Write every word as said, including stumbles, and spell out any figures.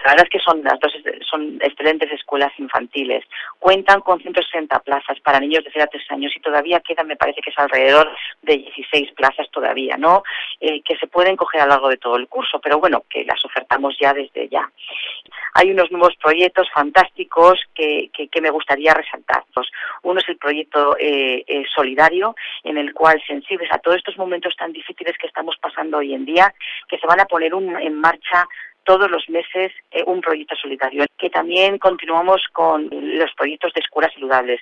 La verdad es que son las dos son excelentes escuelas infantiles. Cuentan con ciento sesenta plazas para niños de cero a tres años y todavía quedan, me parece que es alrededor de dieciséis plazas todavía, ¿no? Eh, que se pueden coger a lo largo de todo el curso, pero bueno, que las ofertamos ya desde ya. Hay unos nuevos proyectos fantásticos que, que, que me gustaría resaltar. Uno es el proyecto eh, eh, solidario, en el cual, sensibles a todos estos momentos tan difíciles que estamos pasando hoy en día, que se van a poner un, en marcha todos los meses eh, un proyecto solidario, que también continuamos con los proyectos de escuelas saludables.